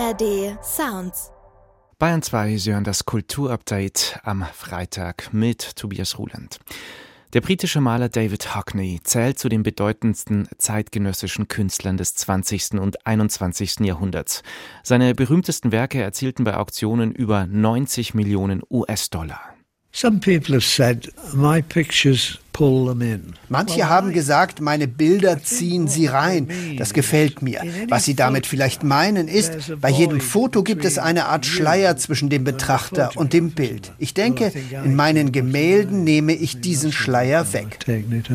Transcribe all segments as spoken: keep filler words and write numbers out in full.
A R D Sounds. Bayern zwei, Sie hören das Kulturupdate am Freitag mit Tobias Ruland. Der britische Maler David Hockney zählt zu den bedeutendsten zeitgenössischen Künstlern des zwanzigsten und einundzwanzigsten Jahrhunderts. Seine berühmtesten Werke erzielten bei Auktionen über neunzig Millionen U S-Dollar. Some people have said my pictures pull them in. Manche haben gesagt, meine Bilder ziehen sie rein. Das gefällt mir. Was sie damit vielleicht meinen ist, bei jedem Foto gibt es eine Art Schleier zwischen dem Betrachter und dem Bild. Ich denke, in meinen Gemälden nehme ich diesen Schleier weg.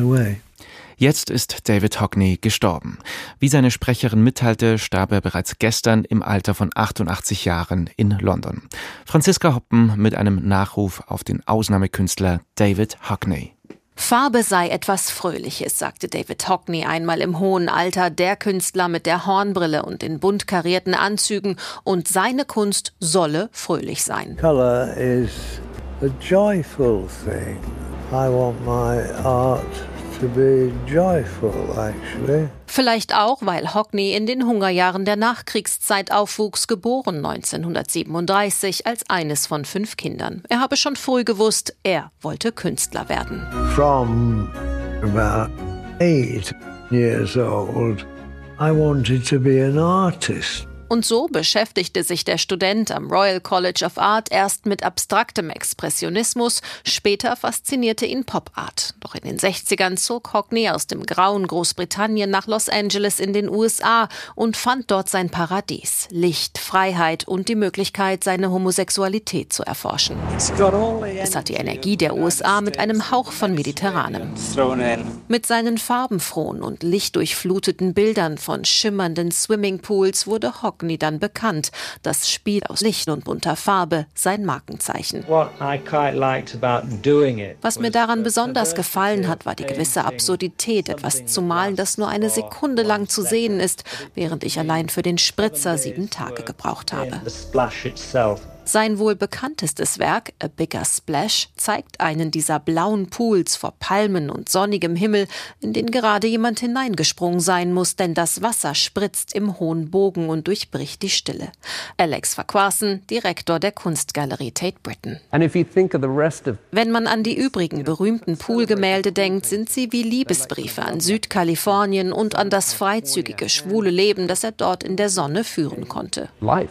Jetzt ist David Hockney gestorben. Wie seine Sprecherin mitteilte, starb er bereits gestern im Alter von achtundachtzig Jahren in London. Franziska Hoppen mit einem Nachruf auf den Ausnahmekünstler David Hockney. Farbe sei etwas Fröhliches, sagte David Hockney einmal im hohen Alter, der Künstler mit der Hornbrille und den bunt karierten Anzügen, und seine Kunst solle fröhlich sein. Color is a joyful thing. I want my art to be joyful, actually. Vielleicht auch, weil Hockney in den Hungerjahren der Nachkriegszeit aufwuchs, geboren neunzehnhundertsiebenunddreißig als eines von fünf Kindern. Er habe schon früh gewusst, er wollte Künstler werden. From about eight years old, I wanted to be an artist. Und so beschäftigte sich der Student am Royal College of Art erst mit abstraktem Expressionismus, später faszinierte ihn Pop-Art. Doch in den sechzigern zog Hockney aus dem grauen Großbritannien nach Los Angeles in den U S A und fand dort sein Paradies, Licht, Freiheit und die Möglichkeit, seine Homosexualität zu erforschen. Es hat die Energie der U S A mit einem Hauch von Mediterranem. Mit seinen farbenfrohen und lichtdurchfluteten Bildern von schimmernden Swimmingpools wurde Hockney dann bekannt. Das Spiel aus Licht und bunter Farbe, sein Markenzeichen. Was mir daran besonders gefallen hat, war die gewisse Absurdität, etwas zu malen, das nur eine Sekunde lang zu sehen ist, während ich allein für den Spritzer sieben Tage gebraucht habe. Sein wohl bekanntestes Werk, A Bigger Splash, zeigt einen dieser blauen Pools vor Palmen und sonnigem Himmel, in den gerade jemand hineingesprungen sein muss, denn das Wasser spritzt im hohen Bogen und durchbricht die Stille. Alex Farquharson, Direktor der Kunstgalerie Tate Britain. Wenn man an die übrigen berühmten Poolgemälde denkt, sind sie wie Liebesbriefe an Südkalifornien und an das freizügige, schwule Leben, das er dort in der Sonne führen konnte.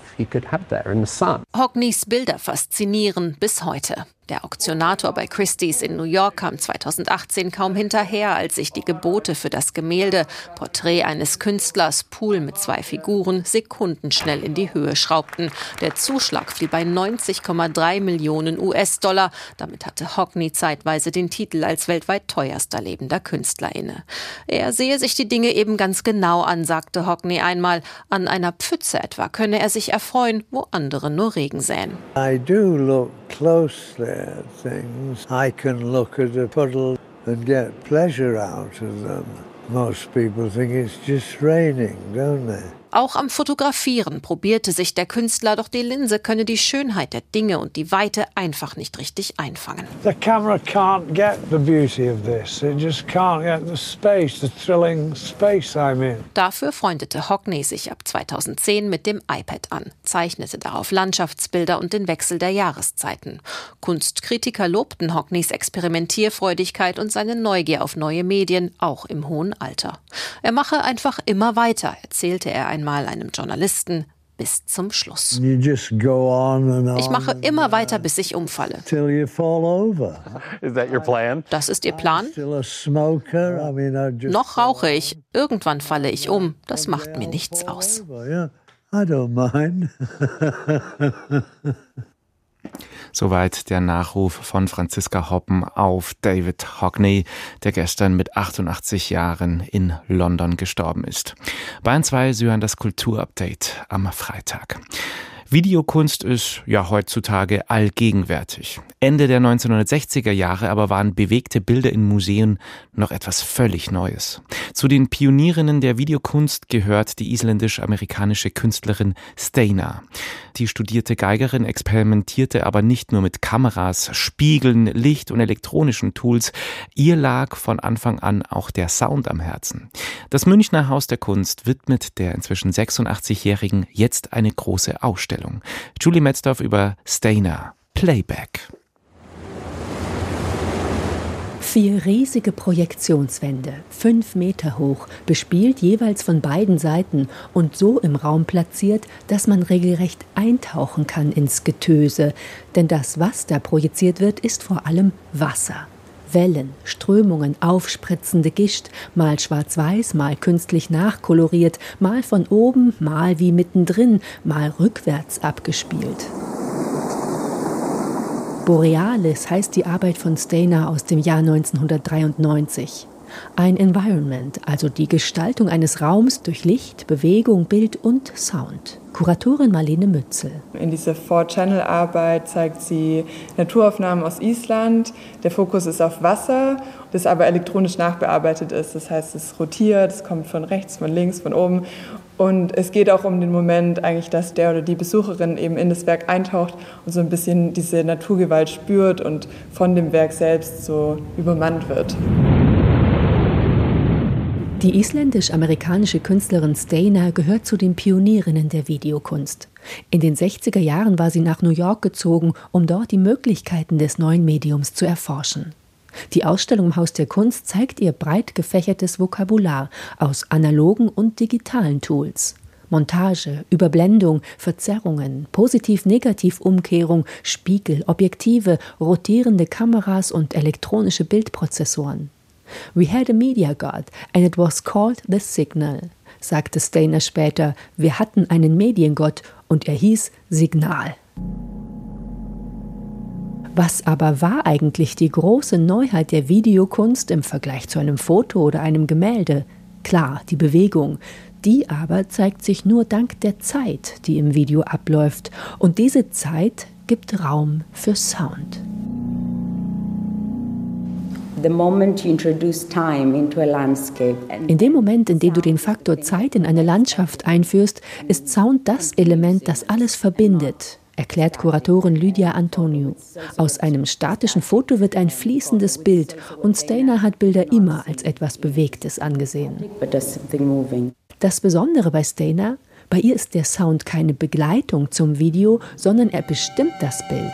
Hockneys Bilder faszinieren bis heute. Der Auktionator bei Christie's in New York kam zweitausendachtzehn kaum hinterher, als sich die Gebote für das Gemälde Porträt eines Künstlers, Pool mit zwei Figuren, sekundenschnell in die Höhe schraubten. Der Zuschlag fiel bei neunzig Komma drei Millionen U S-Dollar. Damit hatte Hockney zeitweise den Titel als weltweit teuerster lebender Künstler inne. Er sehe sich die Dinge eben ganz genau an, sagte Hockney einmal. An einer Pfütze etwa könne er sich erfreuen, wo andere nur Regen säen. I do look closely at things. I can look at a puddle and get pleasure out of them. Most people think it's just raining, don't they? Auch am Fotografieren probierte sich der Künstler, doch die Linse könne die Schönheit der Dinge und die Weite einfach nicht richtig einfangen. The camera can't get the beauty of this. It just can't get the space, the thrilling space I'm in. Dafür freundete Hockney sich ab zweitausendzehn mit dem iPad an, zeichnete darauf Landschaftsbilder und den Wechsel der Jahreszeiten. Kunstkritiker lobten Hockneys Experimentierfreudigkeit und seine Neugier auf neue Medien, auch im hohen Alter. Er mache einfach immer weiter, erzählte er einmal einem Journalisten, bis zum Schluss. Ich mache immer weiter, bis ich umfalle. Das ist Ihr Plan? Noch rauche ich. Irgendwann falle ich um. Das macht mir nichts aus. Soweit der Nachruf von Franziska Hoppen auf David Hockney, der gestern mit achtundachtzig Jahren in London gestorben ist. Bayern zwei, Sie hören das Kulturupdate am Freitag. Videokunst ist ja heutzutage allgegenwärtig. Ende der neunzehnhundertsechziger Jahre aber waren bewegte Bilder in Museen noch etwas völlig Neues. Zu den Pionierinnen der Videokunst gehört die isländisch-amerikanische Künstlerin Steinar. Die studierte Geigerin experimentierte aber nicht nur mit Kameras, Spiegeln, Licht und elektronischen Tools. Ihr lag von Anfang an auch der Sound am Herzen. Das Münchner Haus der Kunst widmet der inzwischen sechsundachtzigjährigen jetzt eine große Ausstellung. Julie Metzdorf über Steinar, Playback. Vier riesige Projektionswände, fünf Meter hoch, bespielt jeweils von beiden Seiten und so im Raum platziert, dass man regelrecht eintauchen kann ins Getöse. Denn das, was da projiziert wird, ist vor allem Wasser. Wellen, Strömungen, aufspritzende Gischt, mal schwarz-weiß, mal künstlich nachkoloriert, mal von oben, mal wie mittendrin, mal rückwärts abgespielt. Borealis heißt die Arbeit von Steinar aus dem Jahr neunzehnhundertdreiundneunzig. Ein Environment, also die Gestaltung eines Raums durch Licht, Bewegung, Bild und Sound. Kuratorin Marlene Mützel. In dieser Four-Channel-Arbeit zeigt sie Naturaufnahmen aus Island. Der Fokus ist auf Wasser, das aber elektronisch nachbearbeitet ist. Das heißt, es rotiert, es kommt von rechts, von links, von oben. Und es geht auch um den Moment eigentlich, dass der oder die Besucherin eben in das Werk eintaucht und so ein bisschen diese Naturgewalt spürt und von dem Werk selbst so übermannt wird. Die isländisch-amerikanische Künstlerin Steinar gehört zu den Pionierinnen der Videokunst. In den sechziger Jahren war sie nach New York gezogen, um dort die Möglichkeiten des neuen Mediums zu erforschen. Die Ausstellung im Haus der Kunst zeigt ihr breit gefächertes Vokabular aus analogen und digitalen Tools. Montage, Überblendung, Verzerrungen, Positiv-Negativ-Umkehrung, Spiegel, Objektive, rotierende Kameras und elektronische Bildprozessoren. We had a media god and it was called the Signal, sagte Steinar später. Wir hatten einen Mediengott und er hieß Signal. Was aber war eigentlich die große Neuheit der Videokunst im Vergleich zu einem Foto oder einem Gemälde? Klar, die Bewegung. Die aber zeigt sich nur dank der Zeit, die im Video abläuft. Und diese Zeit gibt Raum für Sound. In dem Moment, in dem du den Faktor Zeit in eine Landschaft einführst, ist Sound das Element, das alles verbindet, erklärt Kuratorin Lydia Antoniou. Aus einem statischen Foto wird ein fließendes Bild und Steinar hat Bilder immer als etwas Bewegtes angesehen. Das Besondere bei Steinar, bei ihr ist der Sound keine Begleitung zum Video, sondern er bestimmt das Bild.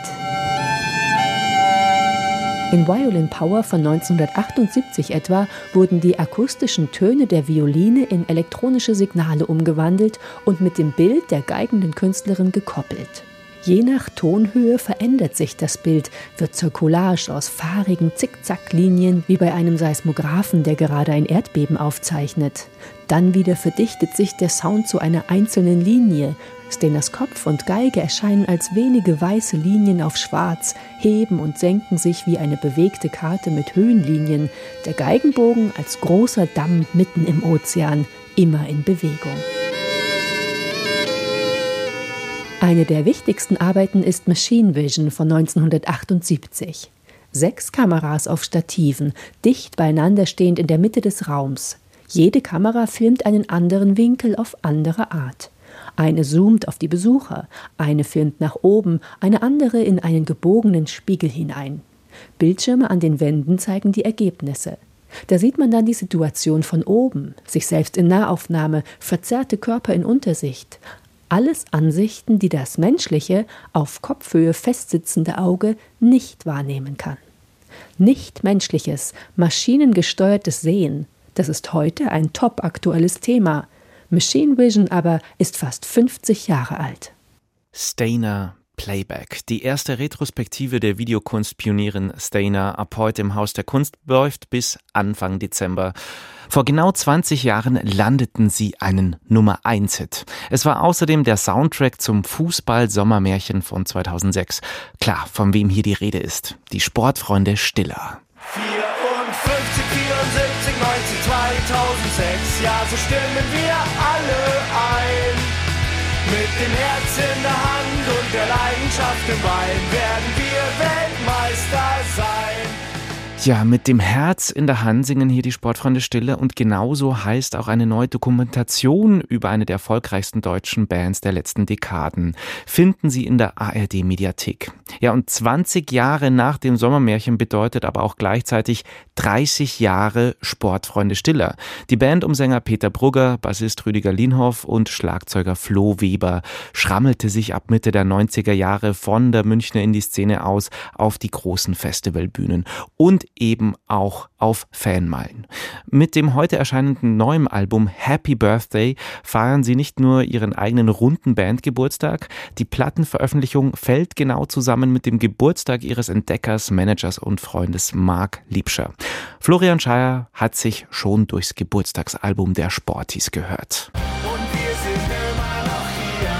In Violin Power von neunzehnhundertachtundsiebzig etwa wurden die akustischen Töne der Violine in elektronische Signale umgewandelt und mit dem Bild der geigenden Künstlerin gekoppelt. Je nach Tonhöhe verändert sich das Bild, wird zur Collage aus fahrigen Zickzacklinien wie bei einem Seismographen, der gerade ein Erdbeben aufzeichnet. Dann wieder verdichtet sich der Sound zu einer einzelnen Linie. Steinars Kopf und Geige erscheinen als wenige weiße Linien auf Schwarz, heben und senken sich wie eine bewegte Karte mit Höhenlinien. Der Geigenbogen als großer Damm mitten im Ozean, immer in Bewegung. Eine der wichtigsten Arbeiten ist Machine Vision von neunzehnhundertachtundsiebzig. Sechs Kameras auf Stativen, dicht beieinander stehend in der Mitte des Raums. Jede Kamera filmt einen anderen Winkel auf andere Art. Eine zoomt auf die Besucher, eine filmt nach oben, eine andere in einen gebogenen Spiegel hinein. Bildschirme an den Wänden zeigen die Ergebnisse. Da sieht man dann die Situation von oben, sich selbst in Nahaufnahme, verzerrte Körper in Untersicht. Alles Ansichten, die das menschliche, auf Kopfhöhe festsitzende Auge nicht wahrnehmen kann. Nicht menschliches, maschinengesteuertes Sehen, das ist heute ein topaktuelles Thema. Machine Vision aber ist fast fünfzig Jahre alt. Steinar, Playback. Die erste Retrospektive der Videokunstpionierin Steinar ab heute im Haus der Kunst läuft bis Anfang Dezember. Vor genau zwanzig Jahren landeten sie einen Nummer eins Hit. Es war außerdem der Soundtrack zum Fußball-Sommermärchen von zweitausendsechs. Klar, von wem hier die Rede ist. Die Sportfreunde Stiller. vierundfünfzig, vierundsiebzig, neunzig, zweitausendsechs, ja, so stimmen wir alle ein. Mit dem Herz in der Hand und der Leidenschaft im Bein werden wir Weltmeister sein. Ja, mit dem Herz in der Hand singen hier die Sportfreunde Stille und genauso heißt auch eine neue Dokumentation über eine der erfolgreichsten deutschen Bands der letzten Dekaden. Finden Sie in der A R D-Mediathek. Ja, und zwanzig Jahre nach dem Sommermärchen bedeutet aber auch gleichzeitig dreißig Jahre Sportfreunde Stille. Die Band um Sänger Peter Brugger, Bassist Rüdiger Linhoff und Schlagzeuger Flo Weber schrammelte sich ab Mitte der neunziger Jahre von der Münchner Indie-Szene aus auf die großen Festivalbühnen und eben auch auf Fanmeilen. Mit dem heute erscheinenden neuen Album Happy Birthday feiern sie nicht nur ihren eigenen runden Bandgeburtstag, die Plattenveröffentlichung fällt genau zusammen mit dem Geburtstag ihres Entdeckers, Managers und Freundes Marc Liebscher. Florian Schaier hat sich schon durchs Geburtstagsalbum der Sporties gehört. Und wir sind immer noch hier.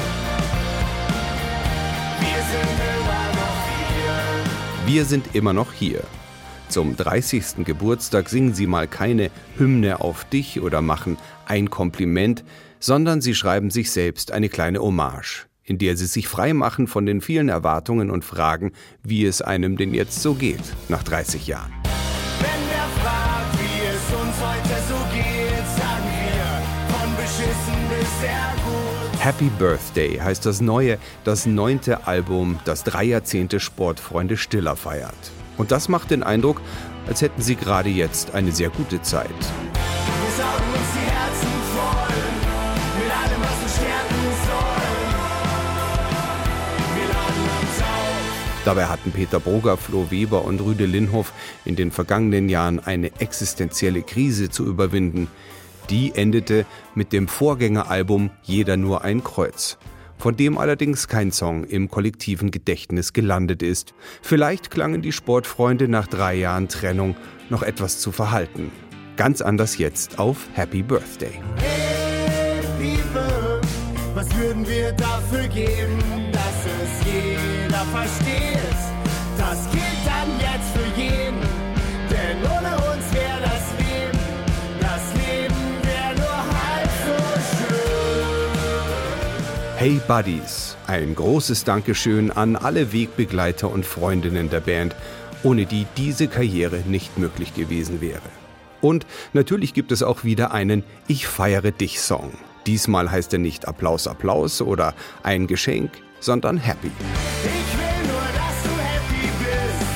Wir sind immer noch hier. Wir sind immer noch hier. Zum dreißigsten Geburtstag singen sie mal keine Hymne auf dich oder machen ein Kompliment, sondern sie schreiben sich selbst eine kleine Hommage, in der sie sich frei machen von den vielen Erwartungen und fragen, wie es einem denn jetzt so geht, nach dreißig Jahren. Wenn wer fragt, wie es uns heute so geht, sagen wir, von beschissen bis sehr gut. Happy Birthday heißt das neue, das neunte Album, das drei Jahrzehnte Sportfreunde Stiller feiert. Und das macht den Eindruck, als hätten sie gerade jetzt eine sehr gute Zeit. Wir saugen uns die Herzen voll, mit allem, was uns stärken soll. Wir laden uns auf. Dabei hatten Peter Brugger, Flo Weber und Rüde Linhoff in den vergangenen Jahren eine existenzielle Krise zu überwinden. Die endete mit dem Vorgängeralbum Jeder nur ein Kreuz, von dem allerdings kein Song im kollektiven Gedächtnis gelandet ist. Vielleicht klangen die Sportfreunde nach drei Jahren Trennung noch etwas zu verhalten. Ganz anders jetzt auf Happy Birthday. Hey, Liebe, was würden wir dafür geben, dass es jeder versteht? Das gilt dann jetzt für jeden, denn ohne uns wäre das Leben, das Leben wäre nur halb so schön. Hey Buddies, ein großes Dankeschön an alle Wegbegleiter und Freundinnen der Band, ohne die diese Karriere nicht möglich gewesen wäre. Und natürlich gibt es auch wieder einen Ich feiere dich Song. Diesmal heißt er nicht Applaus, Applaus oder ein Geschenk, sondern Happy. Ich will nur, dass du happy bist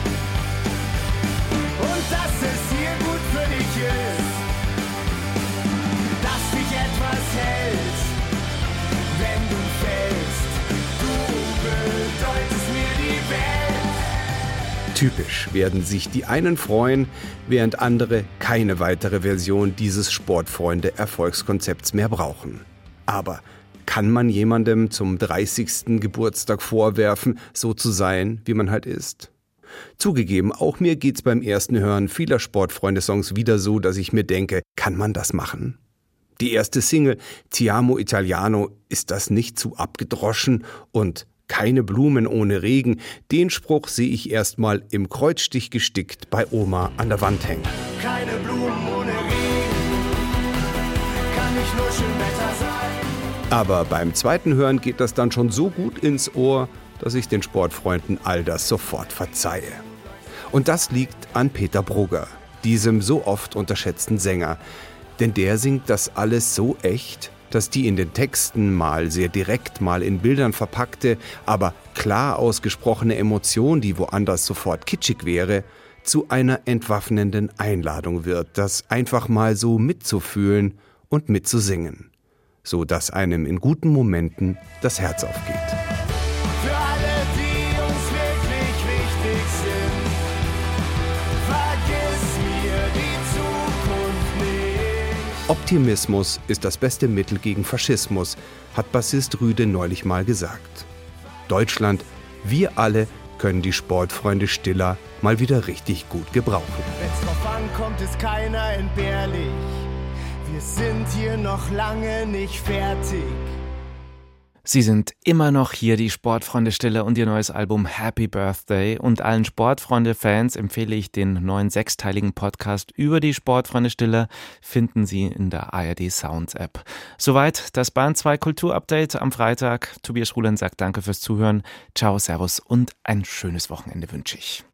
und dass es hier gut für dich ist, dass dich etwas hält, wenn du fällst. Du bedeutest mir die Welt. Typisch werden sich die einen freuen, während andere keine weitere Version dieses Sportfreunde-Erfolgskonzepts mehr brauchen. Aber kann man jemandem zum dreißigsten Geburtstag vorwerfen, so zu sein, wie man halt ist? Zugegeben, auch mir geht's beim ersten Hören vieler Sportfreunde-Songs wieder so, dass ich mir denke, kann man das machen? Die erste Single, Ti amo Italiano, ist das nicht zu abgedroschen? Und keine Blumen ohne Regen, den Spruch sehe ich erstmal im Kreuzstich gestickt bei Oma an der Wand hängen. Keine Blumen ohne Regen, kann nicht nur schön Wetter sein. Aber beim zweiten Hören geht das dann schon so gut ins Ohr, dass ich den Sportfreunden all das sofort verzeihe. Und das liegt an Peter Brugger, diesem so oft unterschätzten Sänger. Denn der singt das alles so echt, dass die in den Texten mal sehr direkt, mal in Bildern verpackte, aber klar ausgesprochene Emotion, die woanders sofort kitschig wäre, zu einer entwaffnenden Einladung wird, das einfach mal so mitzufühlen und mitzusingen, so dass einem in guten Momenten das Herz aufgeht. Für alle, die uns wirklich wichtig sind, vergiss mir die Zukunft nicht. Optimismus ist das beste Mittel gegen Faschismus, hat Bassist Rüde neulich mal gesagt. Deutschland, wir alle können die Sportfreunde Stiller mal wieder richtig gut gebrauchen. Wenn's drauf ankommt, ist keiner entbehrlich. Wir sind hier noch lange nicht fertig. Sie sind immer noch hier, die Sportfreunde Stiller und ihr neues Album Happy Birthday. Und allen Sportfreunde-Fans empfehle ich den neuen sechsteiligen Podcast über die Sportfreunde Stiller, finden Sie in der A R D Sounds App. Soweit das Bayern zwei Kulturupdate am Freitag. Tobias Ruland sagt danke fürs Zuhören. Ciao, servus und ein schönes Wochenende wünsche ich.